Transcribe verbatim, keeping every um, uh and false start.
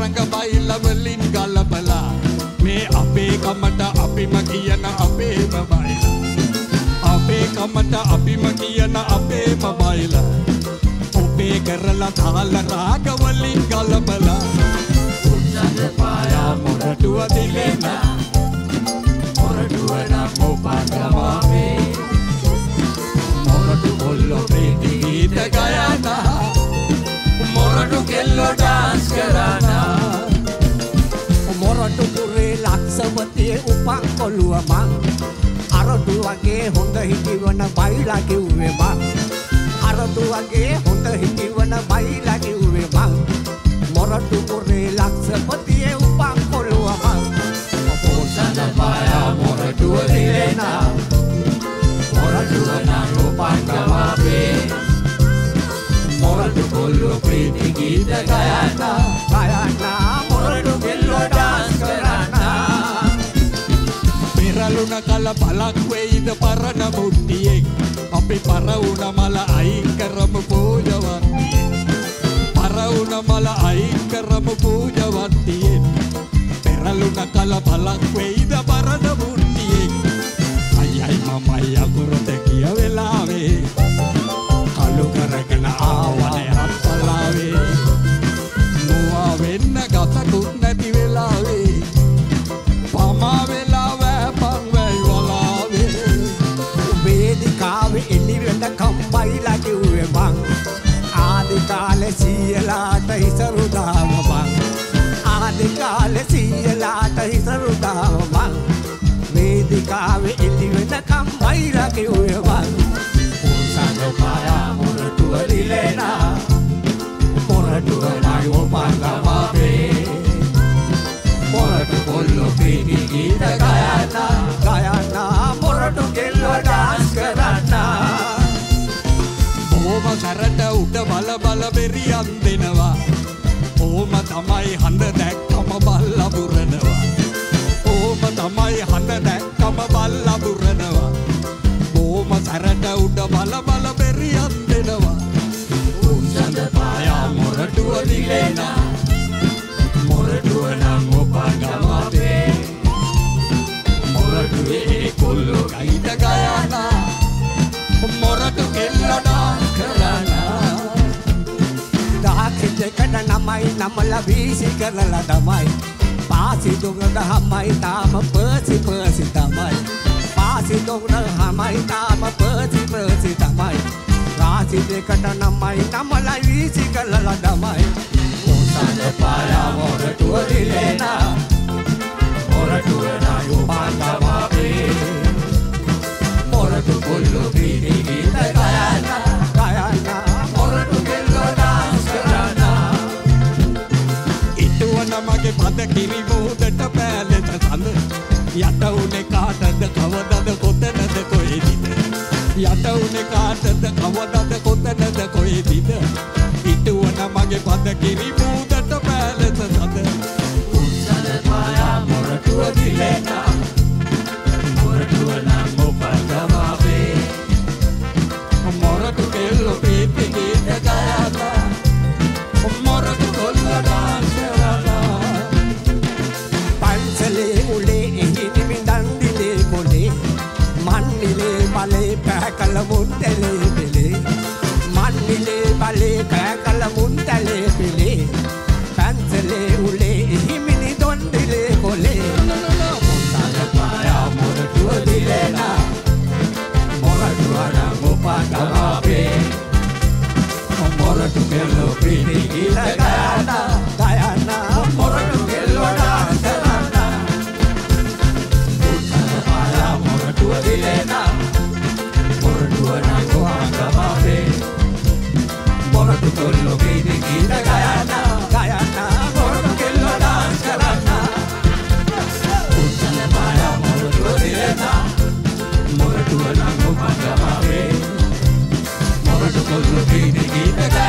තරඟ බයිල වලින් ගලපලා මේ අපේ කමට අපිම කියන අපේම බයිලා අපේ කමට අපිම කියන අපේම බයිලා ඔබේ කරලා තාල රාග වලින් ගලපලා උන්නද පායා මොරටුව දිලෙනා මොරටුව නම් ඔබගමාවේ මොරටු කොල්ලෝ ප්‍රීති ගීත ගයනා මොරටු කෙල්ලෝ ඩාන්ස් කරනා මොරටු පුරේ ලක්ෂවතියේ උපන් කොළුව මං අරටු වගේ හොඳ හිටිවන බයිලා කිව්වේ මං අරටු වගේ හොඳ හිටිවන බයිලා කිව්වේ මං මොරටු පුරේ ලක්ෂවතියේ උපන් කොළුව මං පොසඳ පායා මොරටුව දිලෙනා මොරටුව නම් ඔබගමාවේ මොරටු කොල්ලෝ ප්‍රීති ගීත ගයනා ගයනා මොරටු කෙල්ලෝ ඩාන්ස් කරනා පෙරළුණ කල බලක් වෙයිද පරණ මුට්ටියෙක් අපි පරවුණ මල අයින් කරමු පූජවන්තියෙක් පරවුණ මල අයින් කරමු පූජවන්තියෙක් පෙරළුණ කල බලක් වෙයිද පරණ මුට්ටියෙක් අයියි මමයි අකුරට කිය වෙලාවේ කලු කරගෙන ආවනේ හත්පලාවේ මුවා වෙන්න ගතකුත් නැති වෙලාවේ පමා වෙලා වැපන් වැයි වලාවේ වේදිකාවේ එළි වෙන කම්බයිලා කිව්වේ මං ආදි කාලේ සීයලාට හිසරු දාම මං ආදි කාලේ සීයලාට හිසරු දාම මං වේදිකාවේ එළි වෙන කම්බයිලා කිව්වේ මං පොසඳ පායා මොරටුව දිලෙනා මොරටුව නම් ඔබගමාවේ මොරටු කොල්ලෝ ප්‍රීති ගීත ගයනා ගයනා මොරටු කෙල්ලෝ ඩාන්ස් කරනා ඕම සැරට උඩ බල බල බෙරියන් දෙනවා ඕම තමයි හඳ දැක්කම බල්ලා බුරනවා ඕම තමයි හඳ දැක්කම බල්ලා බුරනවා ඕම සැරට උඩ බල බල බෙරියන් දෙනවා උන්සඳ පායා මොරටුව දිලෙනා මොරටුව නම් ඔබගමාවේ මොරටුවේ කොල්ලෝ ගීත ගයනා මොරටු කෙල්ලෝ ඩාන්ස් කරනා දාකිතකන නමයි නමලා වීසි කරලා තමයි පාසි දුඟ හමයි තාම පර්සි පර්සි තමයි පාසි දුඟ හමයි තාම පර්සි පර්සි තමයි රාසි දෙකට නමයි නමලා වීසි කරලා තමයි පොසඳ පායා මොරටුව දිලෙනා මොරටුව නම් ඔබගමාවේ මොරටු කොල්ලෝ ප්‍රීති ගීත ගයනා ගයනා මොරටු කෙල්ලෝ ඩාන්ස් කරනා ඉතුවන මගේ පද කිරි මුහුදට පෑලෙත සඳ යට උනේ කාටද කවදද කොතනද කොහෙදිද යට උනේ කාටද කවදද කොතනද කොහෙදිද ඉතුවන මගේ පද කිරි මුහුදට පෑලෙත සඳ උස්සල පායා මොරටුව දිලෙනා මොරටුව නම් ඔබගමාවේ මොරටු කෙල්ලෝ ප්‍රීති ගීත ගයනා මොරටු කොල්ලෝ ඩාන්ස් කරනා පන්සලේ උලේ එහිදි මිඳන් දිලේ කොලේ මන්නිලේ බලේ පැකල මුන්තලේ බෙලේ මන්නිලේ බලේ පැකල මුන්තලේ බෙලේ පන්සලේ උලේ එහිමිනි දොන් දිලේ කොලේ පොසඳ පායා මොරටුව දිලෙනා මොරටුව නම් ඔබගමාවේ මොරටු කෙල්ලෝ ප්‍රීති ගීත ගයනා ගයනා මොරටු කෙල්ලෝ ඩාන්ස් කරනා පොසඳ පායා මොරටුව දිලෙනා මොරටුව නම් ඔබගමාවේ මොරටු කොල්ලෝ ප්‍රීති ගීත ගයනා ගයනා මොරටු කෙල්ලෝ ඩාන්ස් කරනා පොසඳ පායා මොරටුව දිලෙනා මොරටුව නම් ඔබගමාවේ මොරටු කොල්ලෝ ප්‍රීති ගීත